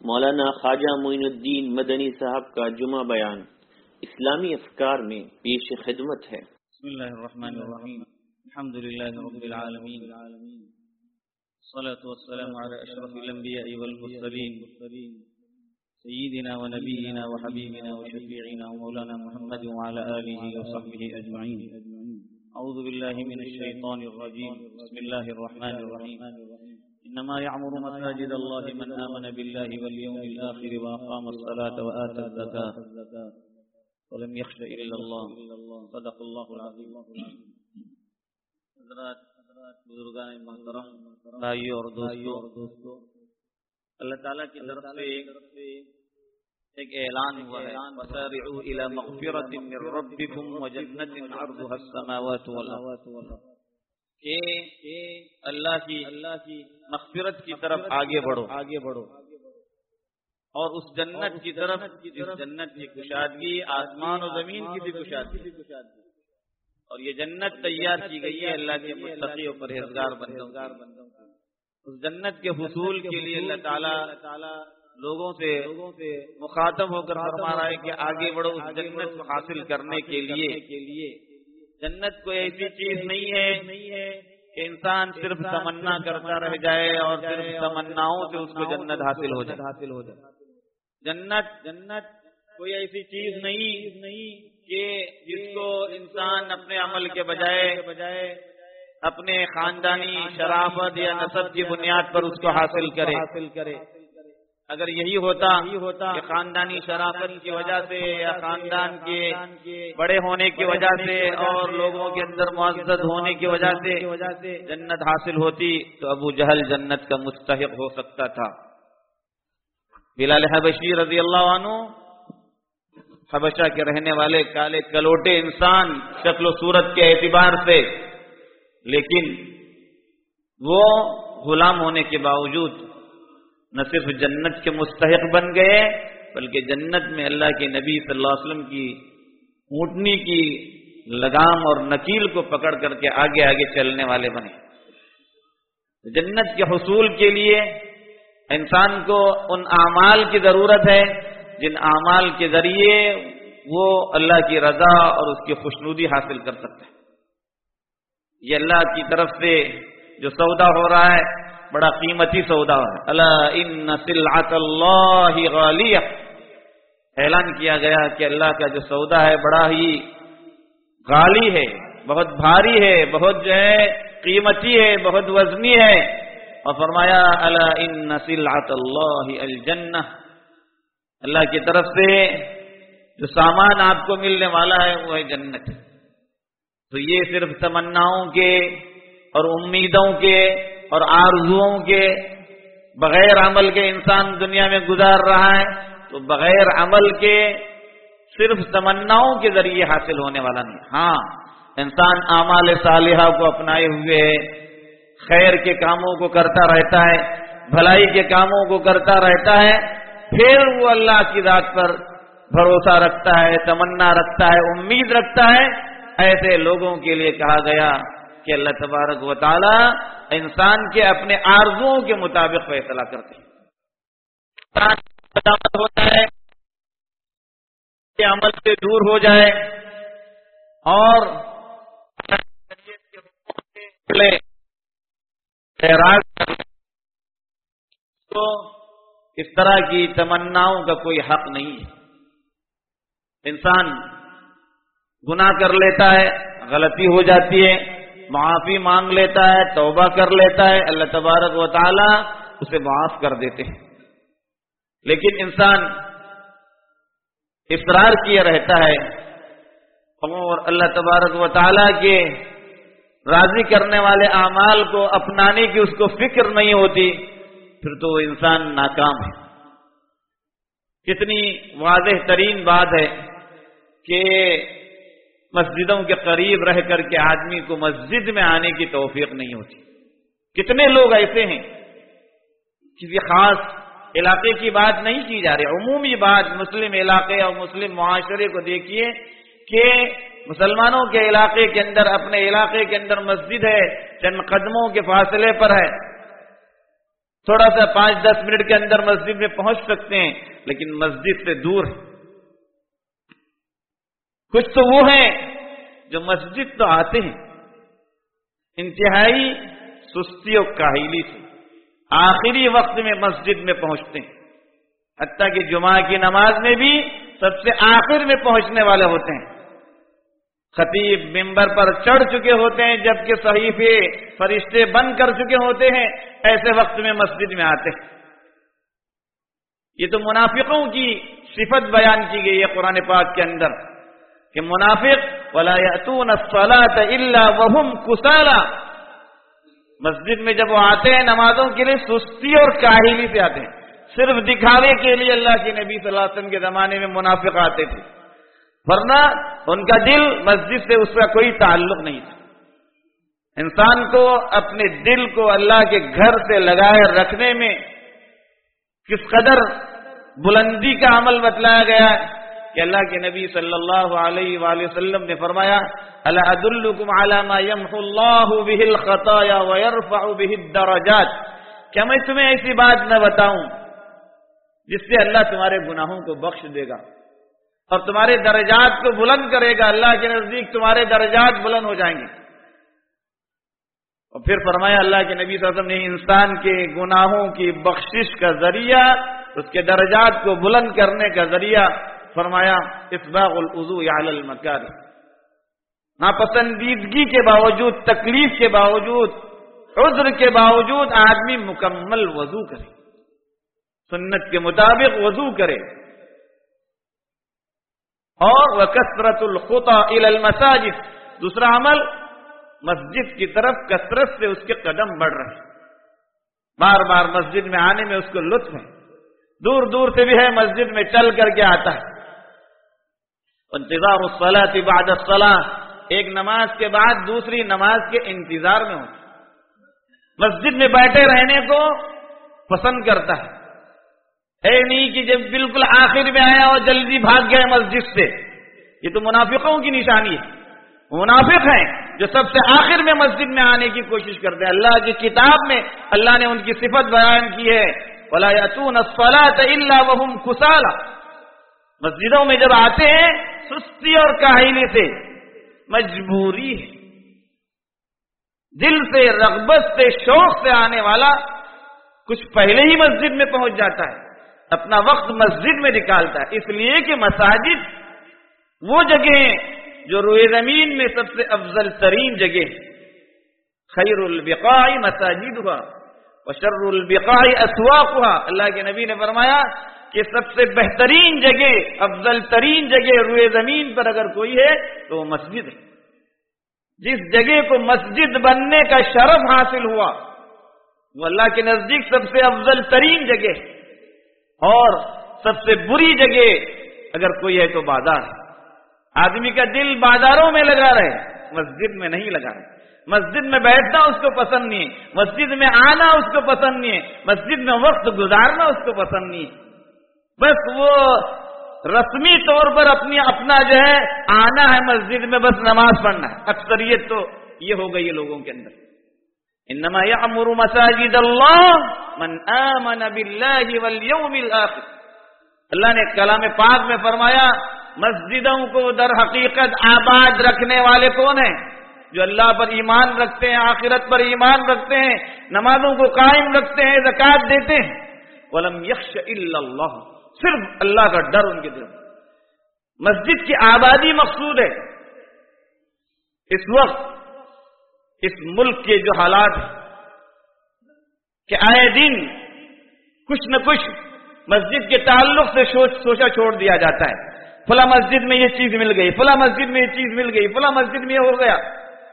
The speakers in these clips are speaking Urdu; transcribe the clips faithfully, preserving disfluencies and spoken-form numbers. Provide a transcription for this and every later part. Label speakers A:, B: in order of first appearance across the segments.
A: مولانا خواجہ معین الدین مدنی صاحب کا جمعہ بیان اسلامی افکار میں پیش خدمت ہے۔
B: بسم اللہ الرحمن الرحیم، الحمد للہ رب العالمین، الصلاة والسلام علی اشرف الانبیاء والمرسلین، سیدنا و نبینا و حبیبنا و شفیعنا و مولانا محمد وعلى آلہ وصحبہ اجمعین۔ اعوذ باللہ من الشیطان الرجیم، بسم اللہ الرحمن الرحیم۔ انما يعمر مساجد الله من آمن بالله واليوم الآخر وأقام الصلاة وآتى الزكاة ولم يخش إلا الله، صدق الله العظيم۔ حضرات، بزرگان محترم، بھائیو اور دوستو، اللہ تعالیٰ کی طرف سے ایک اعلان ہوا ہے، وسارعوا إلى مغفرة من ربكم وجنة عرضها السماوات والأرض، کہ اللہ کی اللہ کی مغفرت کی طرف آگے بڑھو آگے بڑھو اور اس جنت کی طرف جس جنت کی کشادگی آسمان و زمین کی بھی کشادگی، اور یہ جنت تیار کی گئی ہے اللہ کے متقی و پرہیزگار بندوں کو۔ اس جنت کے حصول کے لیے اللہ تعالیٰ لوگوں سے مخاطب ہو کر فرما رہا ہے کہ آگے بڑھو اس جنت کو حاصل کرنے کے لیے۔ جنت کوئی ایسی چیز نہیں ہے کہ انسان صرف تمنا کرتا رہ جائے اور صرف تمناؤں سے اس کو جنت حاصل ہو جائے حاصل ہو جائے جنت جنت کوئی ایسی چیز نہیں کہ جس کو انسان اپنے عمل کے بجائے بجائے اپنے خاندانی شرافت یا نسب کی بنیاد پر اس کو حاصل کرے حاصل کرے اگر یہی ہوتا کہ خاندانی شرافت کی وجہ سے یا خاندان کے بڑے ہونے کی وجہ سے اور لوگوں کے اندر معزز ہونے کی وجہ سے جنت حاصل ہوتی تو ابو جہل جنت کا مستحق ہو سکتا تھا۔ بلال حبشی رضی اللہ عنہ حبشہ کے رہنے والے کالے کلوٹے انسان شکل و صورت کے اعتبار سے، لیکن وہ غلام ہونے کے باوجود نہ صرف جنت کے مستحق بن گئے بلکہ جنت میں اللہ کے نبی صلی اللہ علیہ وسلم کی اونٹنی کی لگام اور نکیل کو پکڑ کر کے آگے آگے چلنے والے بنے۔ جنت کے حصول کے لیے انسان کو ان اعمال کی ضرورت ہے جن اعمال کے ذریعے وہ اللہ کی رضا اور اس کی خوشنودی حاصل کر سکتا ہے۔ یہ اللہ کی طرف سے جو سودا ہو رہا ہے بڑا قیمتی سودا ہے۔ الا ان سلعۃ اللہ غالیہ، اعلان کیا گیا کہ اللہ کا جو سودا ہے بڑا ہی غالی ہے، بہت بھاری ہے، بہت جو ہے قیمتی ہے، بہت وزنی ہے، اور فرمایا الا ان سلعۃ اللہ الجنہ، اللہ کی طرف سے جو سامان آپ کو ملنے والا ہے وہ ہے جنت۔ تو یہ صرف تمناؤں کے اور امیدوں کے اور آرزوؤں کے بغیر عمل کے انسان دنیا میں گزار رہا ہے تو بغیر عمل کے صرف تمناؤں کے ذریعے حاصل ہونے والا نہیں۔ ہاں، انسان اعمال صالحہ کو اپنائے ہوئے خیر کے کاموں کو کرتا رہتا ہے، بھلائی کے کاموں کو کرتا رہتا ہے، پھر وہ اللہ کی ذات پر بھروسہ رکھتا ہے، تمنا رکھتا ہے، امید رکھتا ہے۔ ایسے لوگوں کے لیے کہا گیا کہ اللہ تبارک و تعالی انسان کے اپنے آرزوؤں کے مطابق فیصلہ کرتے ہیں۔ ہوتا ہے کہ عمل سے دور ہو جائے اور تو اس طرح کی تمناؤں کا کوئی حق نہیں ہے۔ انسان گناہ کر لیتا ہے، غلطی ہو جاتی ہے، معافی مانگ لیتا ہے، توبہ کر لیتا ہے، اللہ تبارک و تعالی اسے معاف کر دیتے ہیں۔ لیکن انسان اصرار کیے رہتا ہے اور اللہ تبارک و تعالی کے راضی کرنے والے اعمال کو اپنانے کی اس کو فکر نہیں ہوتی، پھر تو انسان ناکام ہے۔ کتنی واضح ترین بات ہے کہ مسجدوں کے قریب رہ کر کے آدمی کو مسجد میں آنے کی توفیق نہیں ہوتی۔ کتنے لوگ ایسے ہیں، کسی خاص علاقے کی بات نہیں کی جا رہی، عمومی بات مسلم علاقے اور مسلم معاشرے کو دیکھیے کہ مسلمانوں کے علاقے کے اندر، اپنے علاقے کے اندر مسجد ہے، چند قدموں کے فاصلے پر ہے، تھوڑا سا پانچ دس منٹ کے اندر مسجد میں پہنچ سکتے ہیں، لیکن مسجد سے دور ہے۔ کچھ تو وہ ہیں جو مسجد تو آتے ہیں انتہائی سستی اور کاہلی سے، آخری وقت میں مسجد میں پہنچتے ہیں، حتیٰ کہ جمعہ کی نماز میں بھی سب سے آخر میں پہنچنے والے ہوتے ہیں۔ خطیب ممبر پر چڑھ چکے ہوتے ہیں جبکہ صحیفے فرشتے بند کر چکے ہوتے ہیں، ایسے وقت میں مسجد میں آتے ہیں۔ یہ تو منافقوں کی صفت بیان کی گئی ہے قرآن پاک کے اندر کہ منافق وَلَا يَأْتُونَ الصَّلَاةَ إِلَّا وَهُمْ كُسَالَى، مسجد میں جب وہ آتے ہیں نمازوں کے لیے سستی اور کاہلی سے آتے ہیں، صرف دکھاوے کے لیے۔ اللہ کے نبی صلی اللہ علیہ وسلم کے زمانے میں منافق آتے تھے، ورنہ ان کا دل مسجد سے اس کا کوئی تعلق نہیں تھا۔ انسان کو اپنے دل کو اللہ کے گھر سے لگائے رکھنے میں کس قدر بلندی کا عمل بتلایا گیا ہے کہ اللہ کے نبی صلی اللہ علیہ وآلہ وسلم نے فرمایا الا ادلکم علی ما یمحو اللہ بہ الخطایا ویرفع بہ الدرجات، کیا میں تمہیں ایسی بات نہ بتاؤں جس سے اللہ تمہارے گناہوں کو بخش دے گا اور تمہارے درجات کو بلند کرے گا، اللہ کے نزدیک تمہارے درجات بلند ہو جائیں گے۔ اور پھر فرمایا اللہ کے نبی صلی اللہ علیہ وسلم نے انسان کے گناہوں کی بخشش کا ذریعہ، اس کے درجات کو بلند کرنے کا ذریعہ فرمایا اسباغ الوضوء علی المکارہ، ناپسندیدگی کے باوجود، تکلیف کے باوجود، عذر کے باوجود آدمی مکمل وضو کرے، سنت کے مطابق وضو کرے۔ اور وکثرت الخطا الی المساجد، دوسرا عمل مسجد کی طرف کثرت سے اس کے قدم بڑھ رہے ہیں، بار بار مسجد میں آنے میں اس کو لطف ہے، دور دور سے بھی ہے مسجد میں چل کر کے آتا ہے۔ انتظار الصلاۃ بعد الصلاۃ، ایک نماز کے بعد دوسری نماز کے انتظار میں ہوتا، مسجد میں بیٹھے رہنے کو پسند کرتا ہے، اے نہیں کہ جب بالکل آخر میں آیا اور جلدی بھاگ گئے مسجد سے، یہ تو منافقوں کی نشانی ہے۔ منافق ہیں جو سب سے آخر میں مسجد میں آنے کی کوشش کرتے ہیں۔ اللہ کی کتاب میں اللہ نے ان کی صفت بیان کی ہے وَلَا يَأْتُونَ الصَّلَاةَ إِلَّا وَهُمْ كُسَالَى، مسجدوں میں جب آتے ہیں سستی اور کاہلی سے، مجبوری ہے، دل سے، رغبت سے، شوق سے آنے والا کچھ پہلے ہی مسجد میں پہنچ جاتا ہے، اپنا وقت مسجد میں نکالتا ہے، اس لیے کہ مساجد وہ جگہ ہیں جو روئے زمین میں سب سے افضل ترین جگہ ہے۔ خیر البقاع مساجدها وشر البقاع اسواقها، اللہ کے نبی نے فرمایا کہ سب سے بہترین جگہ، افضل ترین جگہ روئے زمین پر اگر کوئی ہے تو وہ مسجد ہے۔ جس جگہ کو مسجد بننے کا شرف حاصل ہوا وہ اللہ کے نزدیک سب سے افضل ترین جگہ ہے، اور سب سے بری جگہ اگر کوئی ہے تو بازار ہے۔ آدمی کا دل بازاروں میں لگا رہے، مسجد میں نہیں لگا رہے، مسجد میں بیٹھنا اس کو پسند نہیں ہے، مسجد میں آنا اس کو پسند نہیں ہے، مسجد میں وقت گزارنا اس کو پسند نہیں ہے، بس وہ رسمی طور پر اپنی اپنا جو ہے آنا ہے مسجد میں، بس نماز پڑھنا ہے۔ اکثریت تو یہ ہو گئی ہے لوگوں کے اندر۔ انما یعمر مساجد اللہ من آمن باللہ والیوم الآخر، اللہ نے کلام پاک میں فرمایا مسجدوں کو در حقیقت آباد رکھنے والے کون ہیں؟ جو اللہ پر ایمان رکھتے ہیں، آخرت پر ایمان رکھتے ہیں، نمازوں کو قائم رکھتے ہیں، زکوٰۃ دیتے ہیں۔ وَلَمْ يَخْشَ إِلَّا اللَّهُ، صرف اللہ کا ڈر ان کے دل میں۔ مسجد کی آبادی مقصود ہے۔ اس وقت اس ملک کے جو حالات ہیں کہ آئے دن کچھ نہ کچھ مسجد کے تعلق سے سوچ سوچا چھوڑ دیا جاتا ہے، فلاں مسجد میں یہ چیز مل گئی، فلاں مسجد میں یہ چیز مل گئی، فلاں مسجد میں یہ ہو گیا۔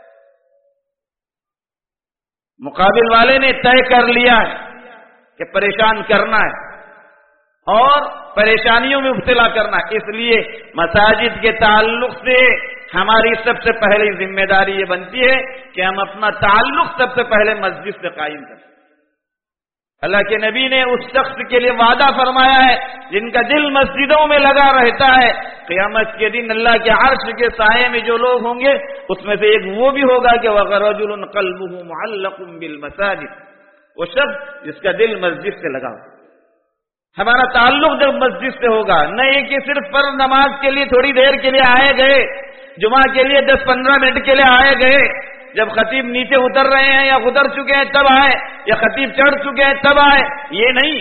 B: مقابل والے نے طے کر لیا ہے کہ پریشان کرنا ہے اور پریشانیوں میں مبتلا کرنا ہے، اس لیے مساجد کے تعلق سے ہماری سب سے پہلی ذمہ داری یہ بنتی ہے کہ ہم اپنا تعلق سب سے پہلے مسجد سے قائم کریں۔ اللہ کے نبی نے اس شخص کے لیے وعدہ فرمایا ہے جن کا دل مسجدوں میں لگا رہتا ہے، قیامت کے دن اللہ کے عرش کے سائے میں جو لوگ ہوں گے اس میں سے ایک وہ بھی ہوگا کہ وَرَجُلٌ قَلْبُهُ مُعَلَّقٌ بِالْمَسَاجِدِ،
C: وہ شخص جس کا دل مسجد سے لگا. ہمارا تعلق جب مسجد سے ہوگا، نہ یہ کہ صرف فرض نماز کے لیے تھوڑی دیر کے لیے آئے گئے، جمعہ کے لیے دس پندرہ منٹ کے لیے آئے گئے، جب خطیب نیچے اتر رہے ہیں یا اتر چکے ہیں تب آئے، یا خطیب چڑھ چکے ہیں تب آئے، یہ نہیں.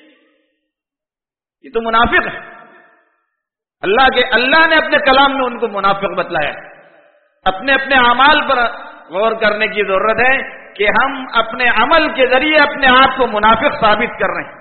C: یہ تو منافق ہے. اللہ کے اللہ نے اپنے کلام میں ان کو منافق بتلایا. اپنے اپنے اعمال پر غور کرنے کی ضرورت ہے کہ ہم اپنے عمل کے ذریعے اپنے آپ کو منافق ثابت کر رہے ہیں.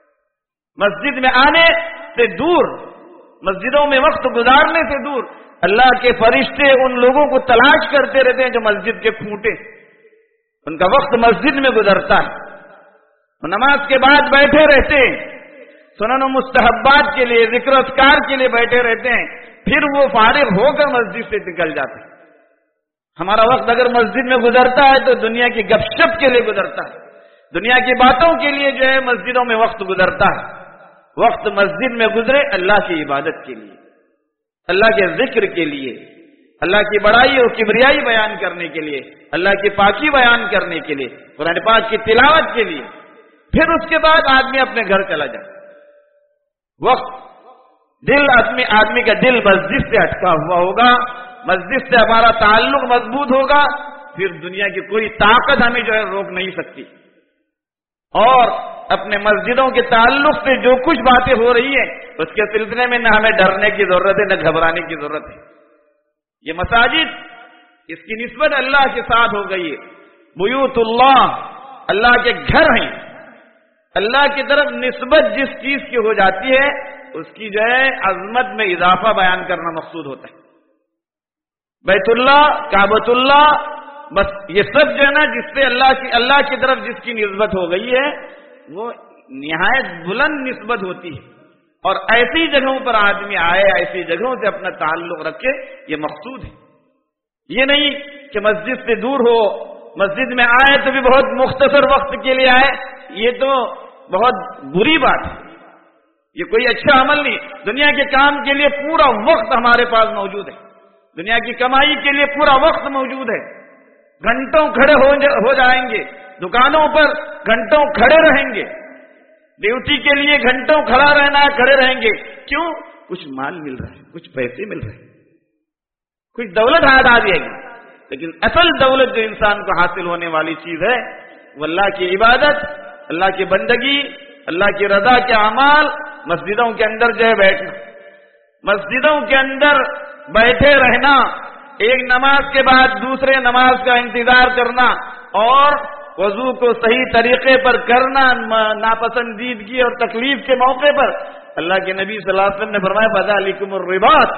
C: مسجد میں آنے سے دور، مسجدوں میں وقت گزارنے سے دور. اللہ کے فرشتے ان لوگوں کو تلاش کرتے رہتے ہیں جو مسجد کے کھوٹے، ان کا وقت مسجد میں گزرتا ہے. وہ نماز کے بعد بیٹھے رہتے ہیں، سنن و مستحبات کے لیے، ذکر و اذکار کے لیے بیٹھے رہتے ہیں، پھر وہ فارغ ہو کر مسجد سے نکل جاتے ہیں. ہمارا وقت اگر مسجد میں گزرتا ہے تو دنیا کی گپ شپ کے لیے گزرتا ہے، دنیا کی باتوں کے لیے جو ہے مسجدوں میں وقت گزرتا ہے. وقت مسجد میں گزرے اللہ کی عبادت کے لیے، اللہ کے ذکر کے لیے، اللہ کی بڑائی اور کبریائی بیان کرنے کے لیے، اللہ کی پاکی بیان کرنے کے لیے، قرآن پاک کی تلاوت کے لیے. پھر اس کے بعد آدمی اپنے گھر چلا جائے. وقت دل آدمی آدمی کا دل مسجد سے اٹکا ہوا ہوگا، مسجد سے ہمارا تعلق مضبوط ہوگا، پھر دنیا کی کوئی طاقت ہمیں جو ہے روک نہیں سکتی. اور اپنے مسجدوں کے تعلق سے جو کچھ باتیں ہو رہی ہیں اس کے سلسلے میں نہ ہمیں ڈرنے کی ضرورت ہے نہ گھبرانے کی ضرورت ہے. یہ مساجد، اس کی نسبت اللہ کے ساتھ ہو گئی ہے. بیوت اللہ، اللہ کے گھر ہیں. اللہ کی طرف نسبت جس چیز کی ہو جاتی ہے اس کی جو ہے عظمت میں اضافہ بیان کرنا مقصود ہوتا ہے. بیت اللہ، کعبۃ اللہ، بس یہ سب جو ہے نا جس سے اللہ کی اللہ کی طرف جس کی نسبت ہو گئی ہے وہ نہایت بلند نسبت ہوتی ہے. اور ایسی جگہوں پر آدمی آئے، ایسی جگہوں سے اپنا تعلق رکھے، یہ مقصود ہے. یہ نہیں کہ مسجد سے دور ہو، مسجد میں آئے تو بھی بہت مختصر وقت کے لیے آئے، یہ تو بہت بری بات ہے. یہ کوئی اچھا عمل نہیں. دنیا کے کام کے لیے پورا وقت ہمارے پاس موجود ہے، دنیا کی کمائی کے لیے پورا وقت موجود ہے. گھنٹوں کھڑے ہو جائیں گے، دکانوں پر گھنٹوں کھڑے رہیں گے، ڈیوٹی کے لیے گھنٹوں کھڑا رہنا ہے، کھڑے رہیں گے. کیوں؟ کچھ مال مل رہا ہے، کچھ پیسے مل رہے ہیں، کچھ دولت ہاتھ آ جائے گی. لیکن اصل دولت جو انسان کو حاصل ہونے والی چیز ہے وہ اللہ کی عبادت، اللہ کی بندگی، اللہ کی رضا کے اعمال. مسجدوں کے اندر جو ہے بیٹھنا، مسجدوں کے اندر بیٹھے رہنا، ایک نماز کے بعد دوسرے نماز کا انتظار کرنا، اور وضو کو صحیح طریقے پر کرنا، ناپسندیدگی اور تکلیف کے موقع پر. اللہ کے نبی صلی اللہ علیہ وسلم نے فرمایا فذالکم الرباط،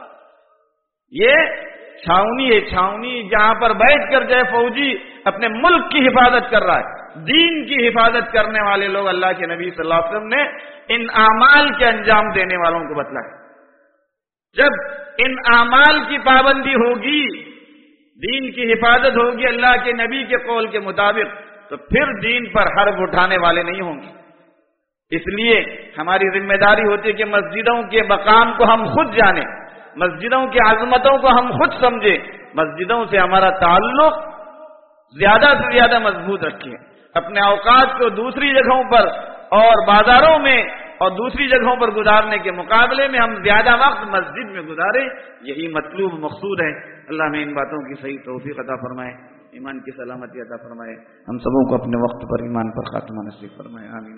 C: یہ چھاونی ہے، چھاونی جہاں پر بیٹھ کر جائے فوجی اپنے ملک کی حفاظت کر رہا ہے، دین کی حفاظت کرنے والے لوگ. اللہ کے نبی صلی اللہ علیہ وسلم نے ان اعمال کے انجام دینے والوں کو بتلایا. جب ان اعمال کی پابندی ہوگی، دین کی حفاظت ہوگی اللہ کے نبی کے قول کے مطابق، تو پھر دین پر حرف اٹھانے والے نہیں ہوں گے. اس لیے ہماری ذمہ داری ہوتی ہے کہ مسجدوں کے مقام کو ہم خود جانیں، مسجدوں کی عظمتوں کو ہم خود سمجھیں، مسجدوں سے ہمارا تعلق زیادہ سے زیادہ مضبوط رکھیں. اپنے اوقات کو دوسری جگہوں پر اور بازاروں میں اور دوسری جگہوں پر گزارنے کے مقابلے میں ہم زیادہ وقت مسجد میں گزاریں. یہی مطلوب مقصود ہے. اللہ میں ان باتوں کی صحیح توفیق عطا فرمائے، ایمان کی سلامتی عطا فرمائے، ہم سبوں کو اپنے وقت پر ایمان پر خاتمہ نصیب فرمائے. آمین.